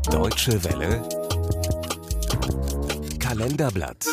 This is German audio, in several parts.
Deutsche Welle Kalenderblatt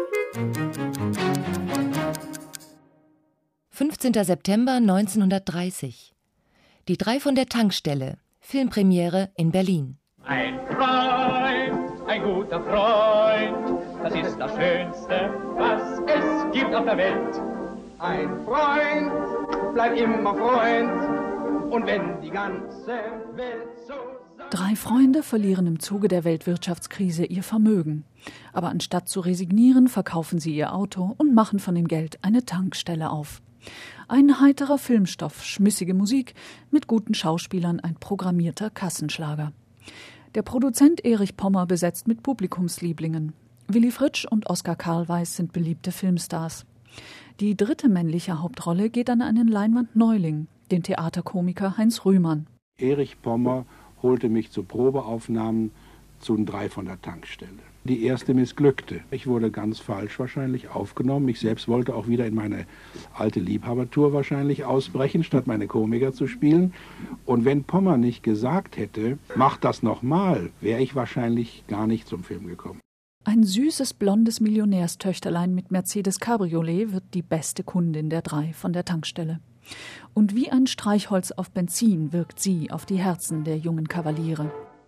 15. September 1930. Die drei von der Tankstelle. Filmpremiere in Berlin. Ein Freund, ein guter Freund, das ist das Schönste, was es gibt auf der Welt. Ein Freund, bleib immer Freund, und wenn die ganze Welt so... Drei Freunde verlieren im Zuge der Weltwirtschaftskrise ihr Vermögen. Aber anstatt zu resignieren, verkaufen sie ihr Auto und machen von dem Geld eine Tankstelle auf. Ein heiterer Filmstoff, schmissige Musik, mit guten Schauspielern ein programmierter Kassenschlager. Der Produzent Erich Pommer besetzt mit Publikumslieblingen. Willy Fritsch und Oskar Karlweis sind beliebte Filmstars. Die dritte männliche Hauptrolle geht an einen Leinwandneuling, den Theaterkomiker Heinz Rühmann. Erich Pommer holte mich zu Probeaufnahmen zu den drei von der Tankstelle. Die erste missglückte. Ich wurde ganz falsch wahrscheinlich aufgenommen. Ich selbst wollte auch wieder in meine alte Liebhabertour wahrscheinlich ausbrechen, statt meine Komiker zu spielen. Und wenn Pommer nicht gesagt hätte, mach das nochmal, wäre ich wahrscheinlich gar nicht zum Film gekommen. Ein süßes, blondes Millionärstöchterlein mit Mercedes Cabriolet wird die beste Kundin der drei von der Tankstelle. Und wie ein Streichholz auf Benzin wirkt sie auf die Herzen der jungen Kavaliere.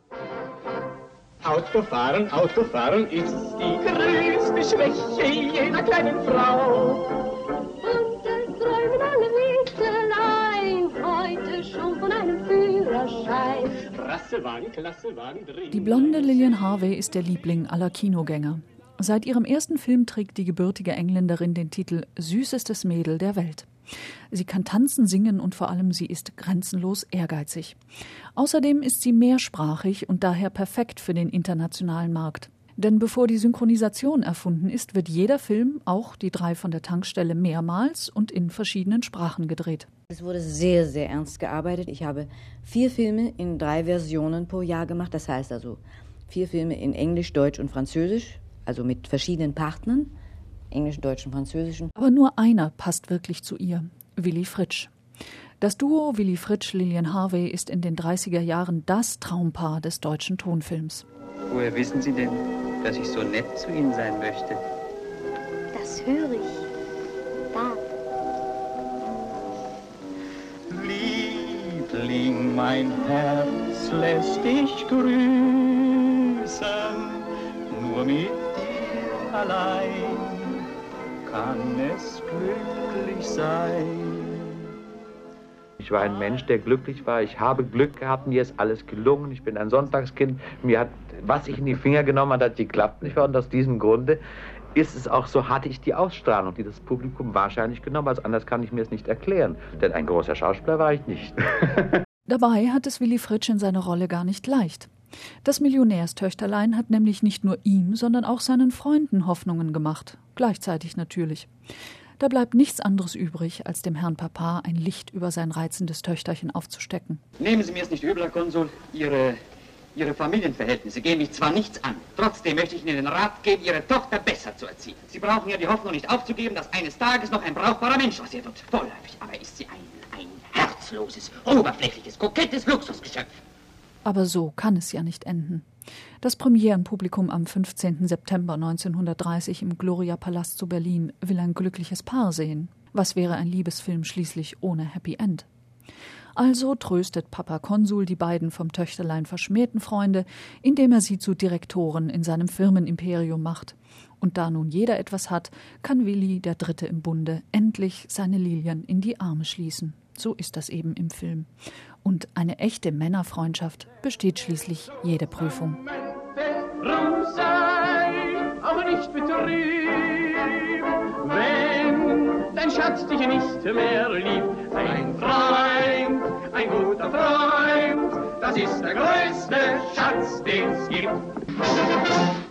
Autofahren ist die größte Schwäche jeder kleinen Frau. Und es träumen alle Wieselein heute schon von einem Führerschein. Klassewagen drin. Die blonde Lilian Harvey ist der Liebling aller Kinogänger. Seit ihrem ersten Film trägt die gebürtige Engländerin den Titel »Süßestes Mädel der Welt«. Sie kann tanzen, singen und vor allem sie ist grenzenlos ehrgeizig. Außerdem ist sie mehrsprachig und daher perfekt für den internationalen Markt. Denn bevor die Synchronisation erfunden ist, wird jeder Film, auch die drei von der Tankstelle, mehrmals und in verschiedenen Sprachen gedreht. Es wurde sehr, sehr ernst gearbeitet. Ich habe 4 Filme in 3 Versionen pro Jahr gemacht. Das heißt also 4 Filme in Englisch, Deutsch und Französisch, also mit verschiedenen Partnern. Englischen, deutschen, französischen. Aber nur einer passt wirklich zu ihr, Willy Fritsch. Das Duo Willy Fritsch-Lilian Harvey ist in den 30er Jahren das Traumpaar des deutschen Tonfilms. Woher wissen Sie denn, dass ich so nett zu Ihnen sein möchte? Das höre ich. Da. Liebling, mein Herz lässt dich grüßen, nur mit dir allein kann es glücklich sein. Ich war ein Mensch, der glücklich war. Ich habe Glück gehabt, mir ist alles gelungen. Ich bin ein Sonntagskind. Mir hat, was ich in die Finger genommen hat geklappt nicht wahr? Und aus diesem Grunde ist es auch so, hatte ich die Ausstrahlung, die das Publikum wahrscheinlich genommen hat. Anders kann ich mir es nicht erklären. Denn ein großer Schauspieler war ich nicht. Dabei hat es Willy Fritsch in seiner Rolle gar nicht leicht. Das Millionärstöchterlein hat nämlich nicht nur ihm, sondern auch seinen Freunden Hoffnungen gemacht. Gleichzeitig natürlich. Da bleibt nichts anderes übrig, als dem Herrn Papa ein Licht über sein reizendes Töchterchen aufzustecken. Nehmen Sie mir es nicht übel, Herr Konsul. Ihre Familienverhältnisse gehen mich zwar nichts an. Trotzdem möchte ich Ihnen den Rat geben, Ihre Tochter besser zu erziehen. Sie brauchen ja die Hoffnung nicht aufzugeben, dass eines Tages noch ein brauchbarer Mensch aus ihr wird. Vorläufig aber ist sie ein herzloses, oberflächliches, kokettes Luxusgeschöpf. Aber so kann es ja nicht enden. Das Premierenpublikum am 15. September 1930 im Gloria-Palast zu Berlin will ein glückliches Paar sehen. Was wäre ein Liebesfilm schließlich ohne Happy End? Also tröstet Papa Konsul die beiden vom Töchterlein verschmähten Freunde, indem er sie zu Direktoren in seinem Firmenimperium macht. Und da nun jeder etwas hat, kann Willy, der Dritte im Bunde, endlich seine Lilian in die Arme schließen. So ist das eben im Film. Und eine echte Männerfreundschaft besteht schließlich jede Prüfung. Ruh sei, auch nicht betrübt, wenn dein Schatz dich nicht mehr liebt. Ein Freund, ein guter Freund, das ist der größte Schatz, den es gibt.